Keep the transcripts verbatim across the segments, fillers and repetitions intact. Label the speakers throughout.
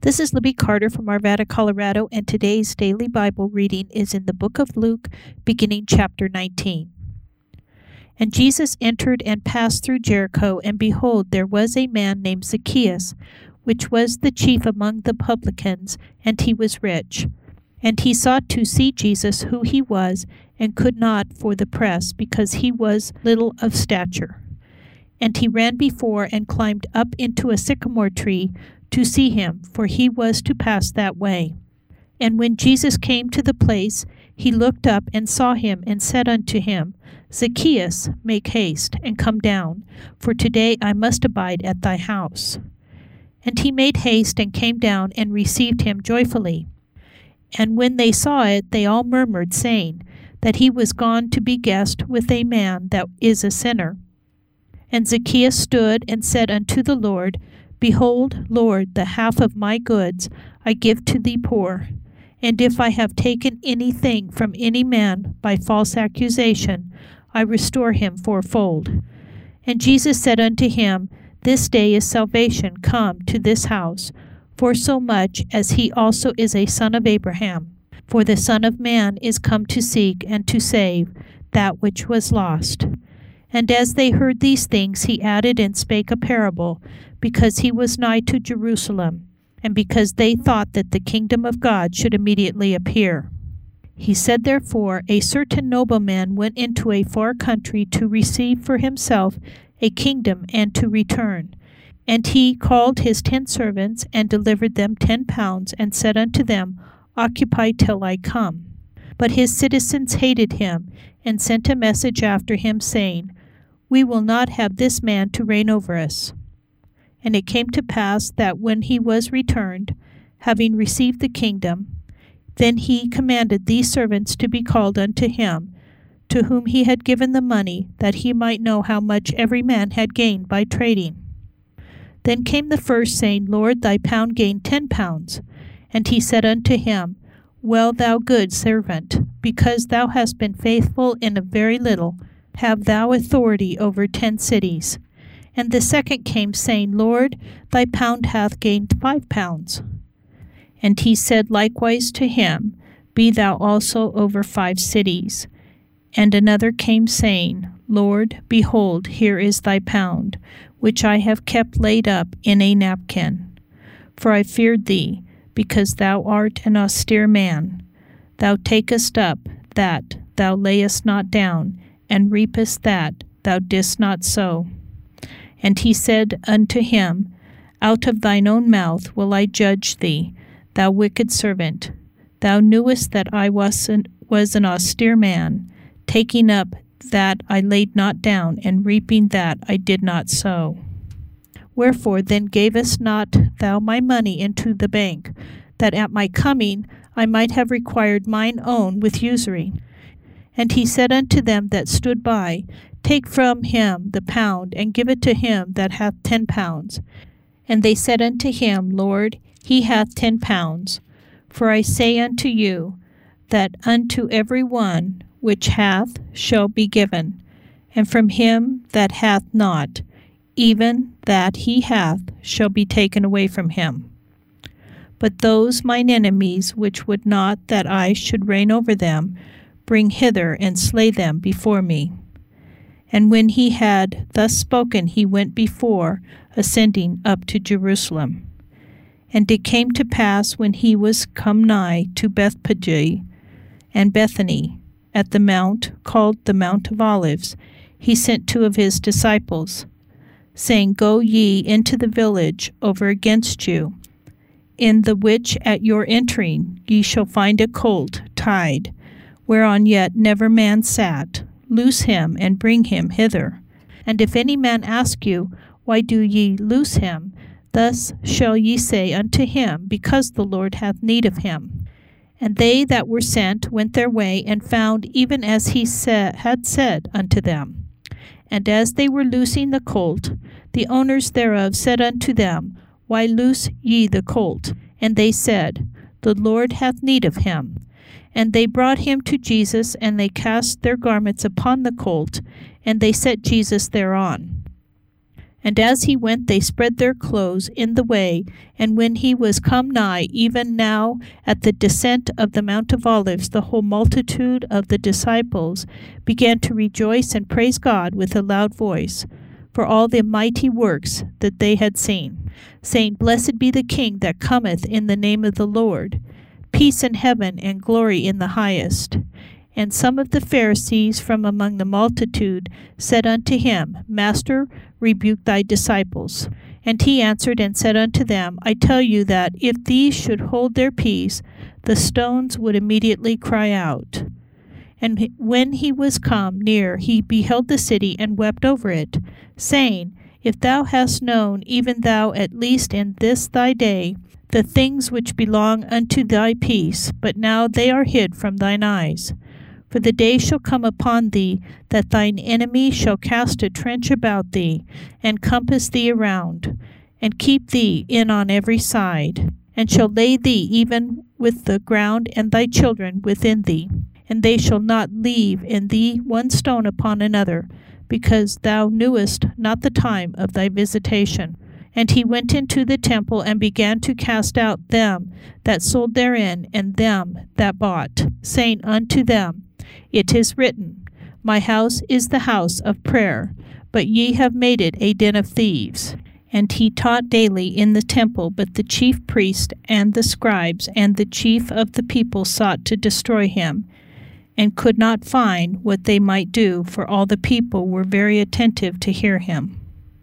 Speaker 1: This is Libby Carter from Arvada, Colorado, and today's daily Bible reading is in the book of Luke, beginning chapter nineteen. And Jesus entered and passed through Jericho, and behold, there was a man named Zacchaeus, which was the chief among the publicans, and he was rich. And he sought to see Jesus, who he was, and could not for the press, because he was little of stature. And he ran before and climbed up into a sycamore tree to see him, for he was to pass that way. And when Jesus came to the place, he looked up and saw him, and said unto him, Zacchaeus, make haste, and come down, for today I must abide at thy house. And he made haste, and came down, and received him joyfully. And when they saw it, they all murmured, saying, that he was gone to be guest with a man that is a sinner. And Zacchaeus stood and said unto the Lord, Behold, Lord, the half of my goods I give to thee poor. And if I have taken anything from any man by false accusation, I restore him fourfold. And Jesus said unto him, This day is salvation come to this house, forsomuch as he also is a son of Abraham. For the Son of Man is come to seek and to save that which was lost. And as they heard these things, he added and spake a parable, because he was nigh to Jerusalem, and because they thought that the kingdom of God should immediately appear. He said therefore, A certain nobleman went into a far country to receive for himself a kingdom and to return. And he called his ten servants, and delivered them ten pounds, and said unto them, Occupy till I come. But his citizens hated him, and sent a message after him, saying, We will not have this man to reign over us. And it came to pass that when he was returned, having received the kingdom, then he commanded these servants to be called unto him, to whom he had given the money, that he might know how much every man had gained by trading. Then came the first, saying, Lord, thy pound gained ten pounds. And he said unto him, Well, thou good servant, because thou hast been faithful in a very little, have thou authority over ten cities. And the second came, saying, Lord, thy pound hath gained five pounds. And he said likewise to him, Be thou also over five cities. And another came, saying, Lord, behold, here is thy pound, which I have kept laid up in a napkin. For I feared thee, because thou art an austere man. Thou takest up that thou layest not down, and reapest that thou didst not sow. And he said unto him, Out of thine own mouth will I judge thee, thou wicked servant. Thou knewest that I was an, was an austere man, taking up that I laid not down, and reaping that I did not sow. Wherefore then gavest not thou my money into the bank, that at my coming I might have required mine own with usury? And he said unto them that stood by, Take from him the pound, and give it to him that hath ten pounds. And they said unto him, Lord, he hath ten pounds. For I say unto you, that unto every one which hath shall be given, and from him that hath not, even that he hath shall be taken away from him. But those mine enemies which would not that I should reign over them, bring hither and slay them before me. And when he had thus spoken, he went before, ascending up to Jerusalem. And it came to pass, when he was come nigh to Bethphage and Bethany, at the mount called the Mount of Olives, he sent two of his disciples, saying, Go ye into the village over against you, in the which at your entering ye shall find a colt tied, whereon yet never man sat. Loose him, and bring him hither. And if any man ask you, Why do ye loose him? Thus shall ye say unto him, Because the Lord hath need of him. And they that were sent went their way, and found even as he sa- had said unto them. And as they were loosing the colt, the owners thereof said unto them, Why loose ye the colt? And they said, The Lord hath need of him. And they brought him to Jesus, and they cast their garments upon the colt, and they set Jesus thereon. And as he went, they spread their clothes in the way. And when he was come nigh, even now at the descent of the Mount of Olives, the whole multitude of the disciples began to rejoice and praise God with a loud voice for all the mighty works that they had seen, saying, Blessed be the King that cometh in the name of the Lord, peace in heaven and glory in the highest. And some of the Pharisees from among the multitude said unto him, Master, rebuke thy disciples. And he answered and said unto them, I tell you that if these should hold their peace, the stones would immediately cry out. And when he was come near, he beheld the city and wept over it, saying, If thou hadst known, even thou at least in this thy day, the things which belong unto thy peace, but now they are hid from thine eyes. For the day shall come upon thee, that thine enemy shall cast a trench about thee, and compass thee around, and keep thee in on every side, and shall lay thee even with the ground and thy children within thee. And they shall not leave in thee one stone upon another, because thou knewest not the time of thy visitation. And he went into the temple, and began to cast out them that sold therein, and them that bought, saying unto them, It is written, My house is the house of prayer, but ye have made it a den of thieves. And he taught daily in the temple, but the chief priests and the scribes and the chief of the people sought to destroy him, and could not find what they might do, for all the people were very attentive to hear him.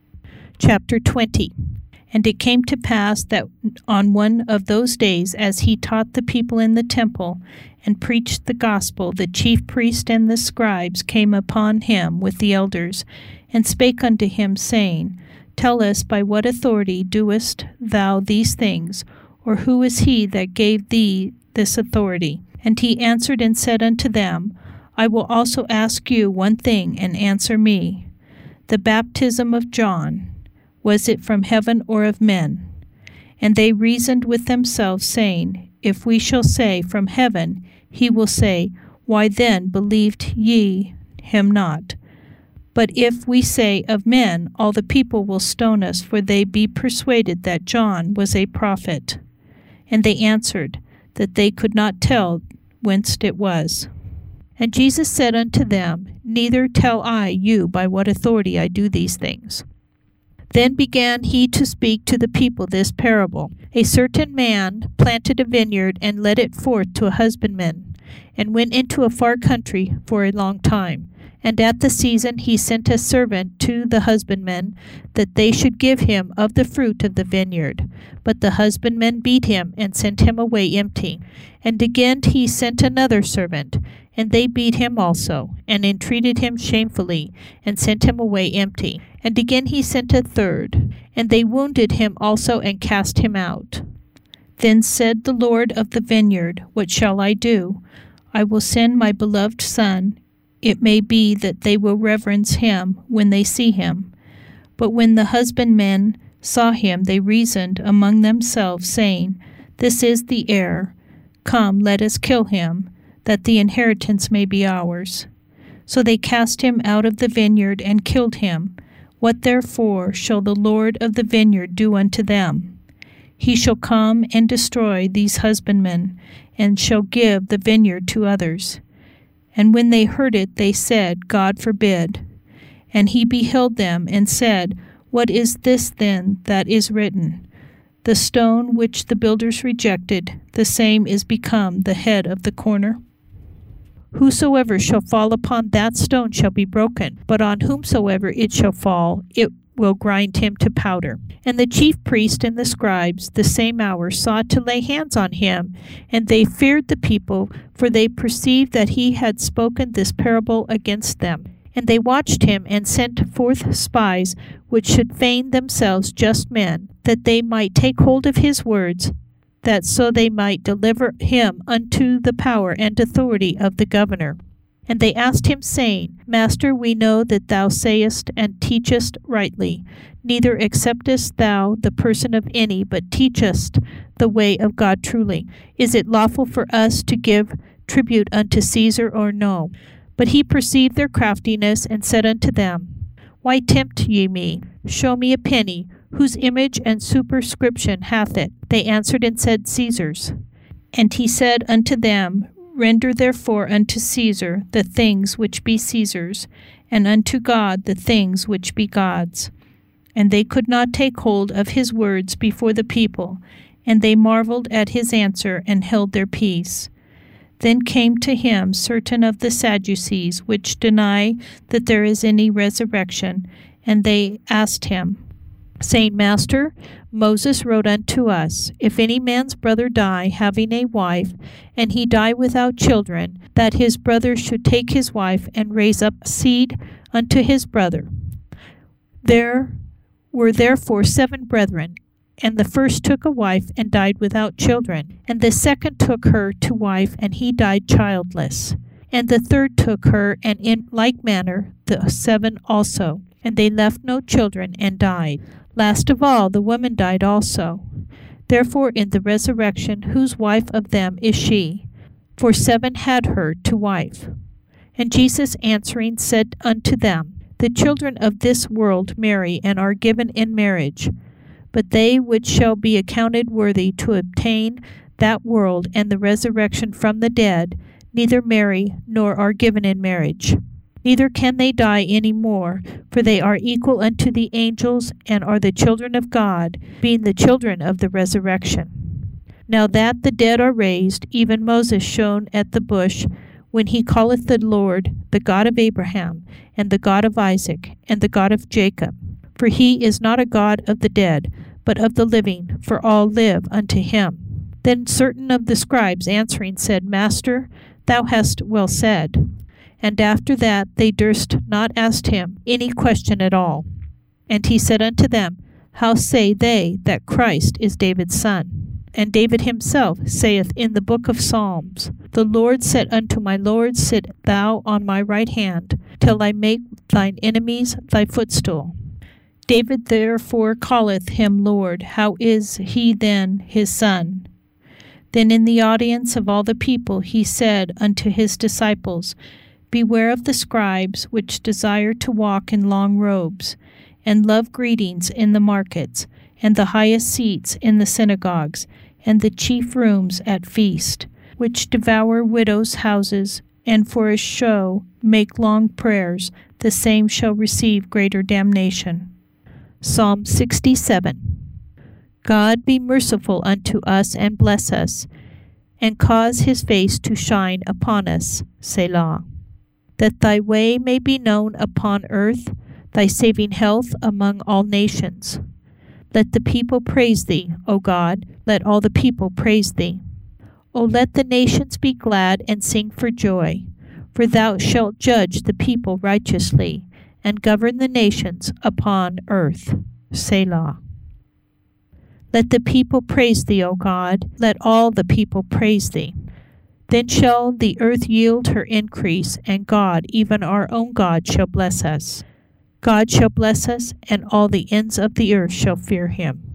Speaker 1: Chapter twenty. And it came to pass that on one of those days, as he taught the people in the temple, and preached the gospel, the chief priests and the scribes came upon him with the elders, and spake unto him, saying, Tell us, by what authority doest thou these things, or who is he that gave thee this authority? And he answered and said unto them, I will also ask you one thing, and answer me. The baptism of John, was it from heaven or of men? And they reasoned with themselves, saying, If we shall say, From heaven, he will say, Why then believed ye him not? But if we say, Of men, all the people will stone us, for they be persuaded that John was a prophet. And they answered, that they could not tell whence it was. And Jesus said unto them, Neither tell I you by what authority I do these things. Then began he to speak to the people this parable. A certain man planted a vineyard, and led it forth to a husbandman, and went into a far country for a long time. And at the season he sent a servant to the husbandmen, that they should give him of the fruit of the vineyard. But the husbandmen beat him, and sent him away empty. And again he sent another servant, and they beat him also, and entreated him shamefully, and sent him away empty. And again he sent a third, and they wounded him also, and cast him out. Then said the Lord of the vineyard, What shall I do? I will send my beloved son. It may be that they will reverence him when they see him. But when the husbandmen saw him, they reasoned among themselves, saying, This is the heir. Come, let us kill him, that the inheritance may be ours. So they cast him out of the vineyard, and killed him. What therefore shall the Lord of the vineyard do unto them? He shall come and destroy these husbandmen, and shall give the vineyard to others. And when they heard it, they said, God forbid. And he beheld them, and said, What is this then that is written? The stone which the builders rejected, the same is become the head of the corner. Whosoever shall fall upon that stone shall be broken, but on whomsoever it shall fall, it will grind him to powder. And the chief priest and the scribes the same hour sought to lay hands on him, and they feared the people, for they perceived that he had spoken this parable against them. And they watched him, and sent forth spies, which should feign themselves just men, that they might take hold of his words, that so they might deliver him unto the power and authority of the governor. And they asked him, saying, Master, we know that thou sayest and teachest rightly, neither acceptest thou the person of any, but teachest the way of God truly. Is it lawful for us to give tribute unto Caesar, or no? But he perceived their craftiness, and said unto them, Why tempt ye me? show me a penny. Whose image and superscription hath it? They answered and said, Caesar's. And he said unto them, Render therefore unto Caesar the things which be Caesar's, and unto God the things which be God's. And they could not take hold of his words before the people, and they marveled at his answer, and held their peace. Then came to him certain of the Sadducees, which deny that there is any resurrection, and they asked him, saying, Master, Moses wrote unto us, If any man's brother die, having a wife, and he die without children, that his brother should take his wife, and raise up seed unto his brother. There were therefore seven brethren, and the first took a wife, and died without children. And the second took her to wife, and he died childless. And the third took her, and in like manner the seven also. And they left no children, and died. Last of all, the woman died also. Therefore in the resurrection, whose wife of them is she? For seven had her to wife. And Jesus answering said unto them, The children of this world marry, and are given in marriage. But they which shall be accounted worthy to obtain that world and the resurrection from the dead, neither marry nor are given in marriage. Neither can they die any more, for they are equal unto the angels, and are the children of God, being the children of the resurrection. Now that the dead are raised, even Moses shone at the bush, when he calleth the Lord the God of Abraham, and the God of Isaac, and the God of Jacob. For he is not a God of the dead, but of the living, for all live unto him. Then certain of the scribes answering said, Master, thou hast well said. And after that they durst not ask him any question at all. And he said unto them, How say they that Christ is David's son? And David himself saith in the book of Psalms, The Lord said unto my Lord, Sit thou on my right hand, till I make thine enemies thy footstool. David therefore calleth him Lord. How is he then his son? Then in the audience of all the people he said unto his disciples, Beware of the scribes, which desire to walk in long robes, and love greetings in the markets, and the highest seats in the synagogues, and the chief rooms at feast, which devour widows' houses, and for a show make long prayers. The same shall receive greater damnation. Psalm sixty-seven. God be merciful unto us, and bless us, and cause his face to shine upon us. Selah. That thy way may be known upon earth, thy saving health among all nations. Let the people praise thee, O God, let all the people praise thee. O let the nations be glad and sing for joy, for thou shalt judge the people righteously, and govern the nations upon earth. Selah. Let the people praise thee, O God, let all the people praise thee. Then shall the earth yield her increase, and God, even our own God, shall bless us. God shall bless us, and all the ends of the earth shall fear him.